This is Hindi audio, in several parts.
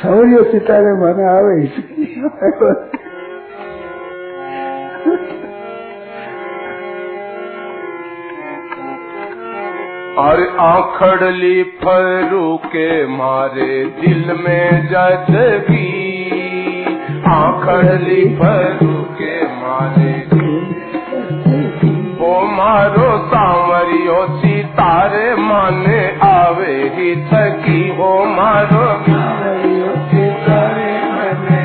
सवरियो सितारे माने आवे इसकी और आखड़ली फरू के मारे दिल में जजगी, आखड़ली फरू के मारे ओ मारो सांवरियो सितारे माने आवे ही थकी, हो मारो सांवरियो सितारे माने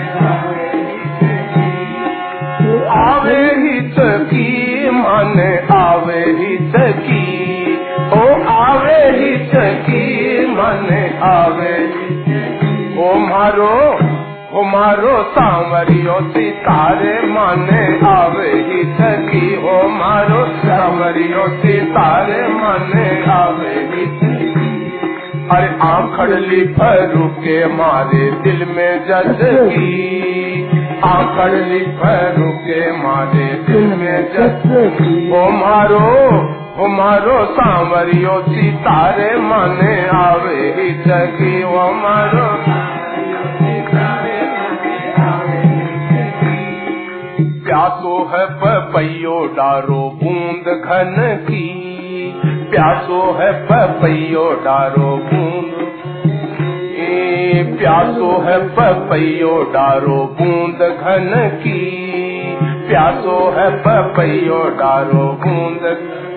आवे ही थकी, माने आवे ही थकी, ओ आवे ही थकी, माने आवे ओ मारो सांवरियो सितारे माने आवे ही थकी, ओ मारो सांवरियो सितारे माने आवे ही थकी। अरे आखड़ली फरू के मारे दिल में जजगी, आखड़ली फरू के मारे दिल में जजगी, ओ मारो सांवरियो सितारे माने आवे ही थकी, ओ मारो प्यासो है पपैयो डारो बूंद घन की, प्यासो है पपैयो डारो बूंद, प्यासो है पपैयो डारो बूंद घन की, प्यासो है पपैयो डारो बूंद।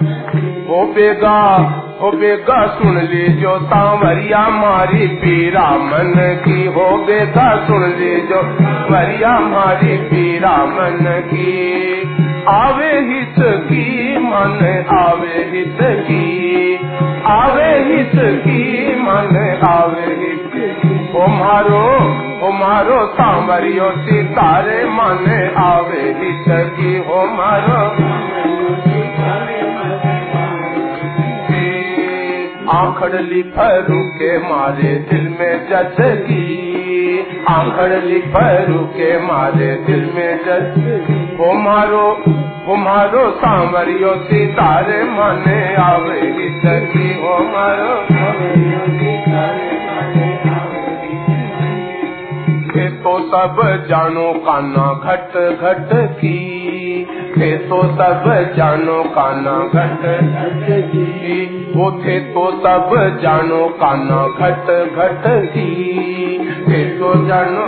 हो बेगा सुन लीजो सांवरिया मारी पीरा मन की, हो बेगा सुन लीजो सांवरिया मारी पीरा मन की, आवे हित की मन आवे हित की, आवे हित की मन आवे हित की, ओ मारो सांवरियो सितारे मन आवे हित की, हो मारो आखड़ली फरू के मारे दिल में जजगी, आखड़ली फरू के मारे दिल में जजगी, ओ मारो सांवरियो सितारे माने आवे ही थकी, ओ मारो सांवरियो सितारे माने आवे ही थकी। तो सब जानो काना घट घट की, तो सब जानो काना घट घट की, वो थे तो सब जानो काना घट घट की, तो जानो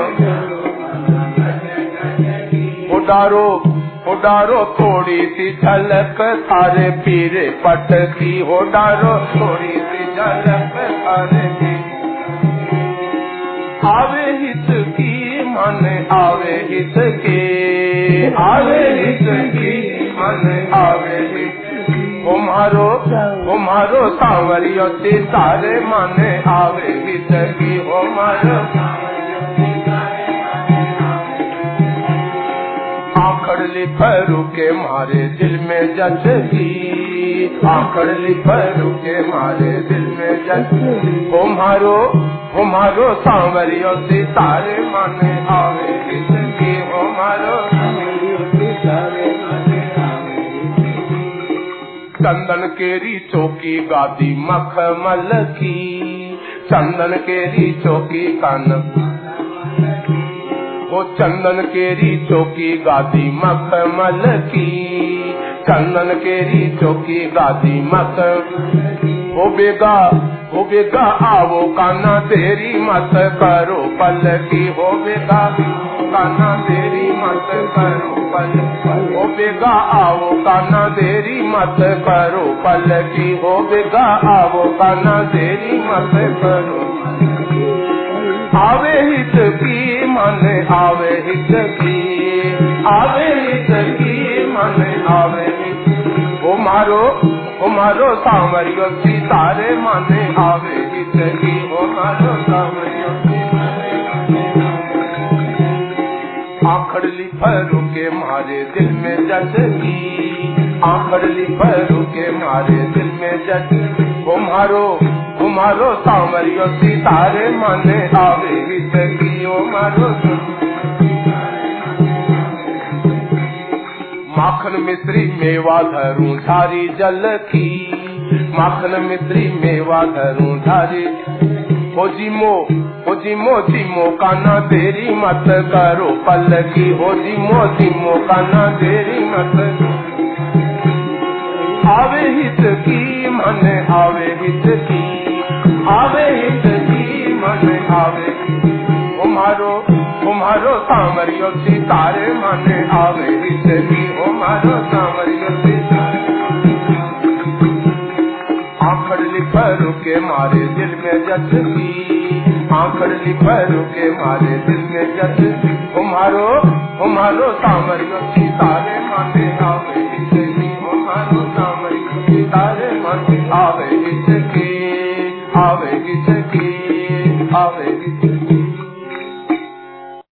उडारो थोड़ी सी झलक थारे पीरे पट की, उडारो थोड़ी सी झलक थारे आवे हित की मन आवे हित के, आवे हित की मन आवे हित, ओ मारो सांवरियो सितारे माने आवे हित की, ओ मारो आखड़ली फरू के मारे दिल में जजगी, आखड़ली फरू के मारे दिल में जजगी, ओ मारो सांवरियो सितारे माने आवे हित की, ओ मारो सांवरियो सितारे माने आवे हित की। चंदन केरी चौकी गादी मखमल की, चंदन केरी चौकी कान, वो चंदन केरी चौकी गादी मखमल की, चंदन केरी चौकी गादी मख, हो बेगा आवो काना तेरी मत करो पलकी, हो बेगा काना तेरी मत करो पलकी, हो बेगा आवो काना तेरी मत करो पलकी, हो बेगा आवो काना तेरी मत करो, आवे हित की मन आवे हित की, आवे हित की मन आवे हित, ओ मारो सांवरियो सितारे माने आवे हित की, ओ मारो सांवरियो सितारे माने आखड़ली फरू के मारे दिल में जजगी, आखड़ली फरू के मारे दिल में जजगी, ओ मारो सांवरियो सितारे माने आवे हित की, ओ मारो माखन मिश्री मेवा धरूं धारी जल की, माखन मिश्री मेवा धरूं धारी, हो जी मोती मौका ना देरी मत करो पलकी, हो जी मोती मौका ना देरी मत, आवे हित की मन आवे हित की, आवे हित की मन आवे, उमारो सामरियो सितारे मन आवे हित की, उमारो सामरियो सितारे, आंखड़ली भरू के मारे दिल में जस की, आंखड़ली भरू के मारे दिल में जस, उमारो सामरियो